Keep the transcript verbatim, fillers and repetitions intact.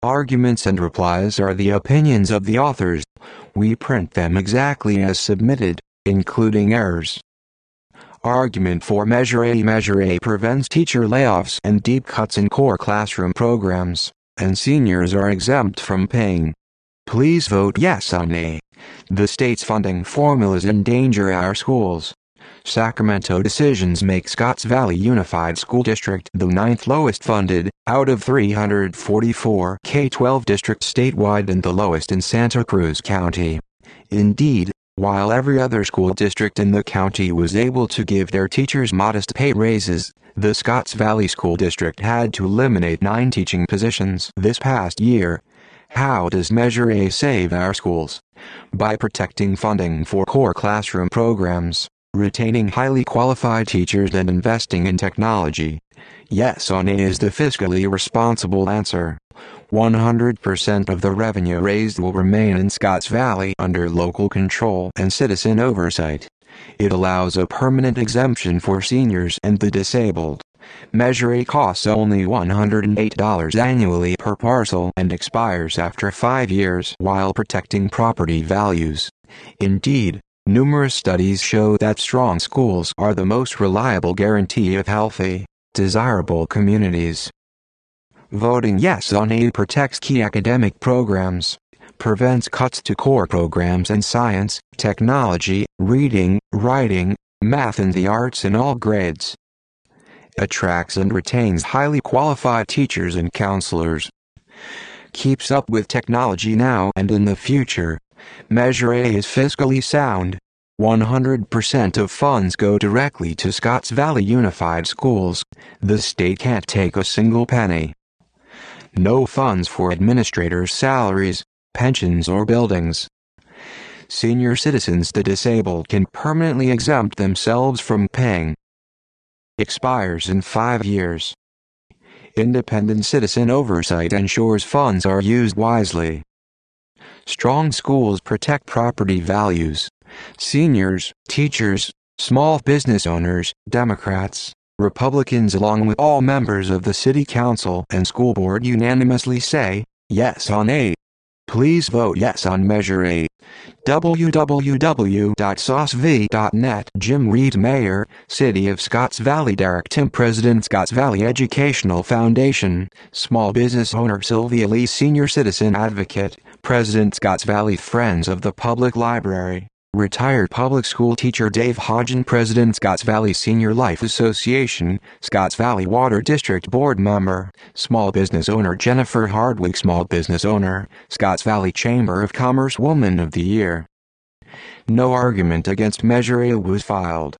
Arguments and replies are the opinions of the authors. We print them exactly as submitted, including errors. Argument for Measure A. Measure A prevents teacher layoffs and deep cuts in core classroom programs, and seniors are exempt from paying. Please vote yes on A. The state's funding formulas endanger our schools. Sacramento decisions make Scotts Valley Unified School District the ninth lowest funded, out of three hundred forty-four K twelve districts statewide and the lowest in Santa Cruz County. Indeed, while every other school district in the county was able to give their teachers modest pay raises, the Scotts Valley School District had to eliminate nine teaching positions this past year. How does Measure A save our schools? By protecting funding for core classroom programs, retaining highly qualified teachers and investing in technology. Yes on A is the fiscally responsible answer. one hundred percent of the revenue raised will remain in Scotts Valley under local control and citizen oversight. It allows a permanent exemption for seniors and the disabled. Measure A costs only one hundred eight dollars annually per parcel and expires after five years while protecting property values. Indeed, numerous studies show that strong schools are the most reliable guarantee of healthy, desirable communities. Voting yes on A protects key academic programs, prevents cuts to core programs in science, technology, reading, writing, math and the arts in all grades. Attracts and retains highly qualified teachers and counselors. Keeps up with technology now and in the future. Measure A is fiscally sound. one hundred percent of funds go directly to Scotts Valley Unified Schools. The state can't take a single penny. No funds for administrators' salaries, pensions or buildings. Senior citizens the disabled can permanently exempt themselves from paying. Expires in five years. Independent citizen oversight ensures funds are used wisely. Strong schools protect property values. Seniors, teachers, small business owners, Democrats, Republicans along with all members of the City Council and School Board unanimously say, yes on A. Please vote yes on Measure A. w w w dot s o s v dot net Jim Reed Mayor, City of Scotts Valley Derek Tim President Scotts Valley Educational Foundation, Small Business Owner Sylvia Lee Senior Citizen Advocate, President Scotts Valley Friends of the Public Library, Retired Public School Teacher Dave Hodgen President Scotts Valley Senior Life Association, Scotts Valley Water District Board Member, Small Business Owner Jennifer Hardwick Small Business Owner, Scotts Valley Chamber of Commerce Woman of the Year. No argument against Measure A was filed.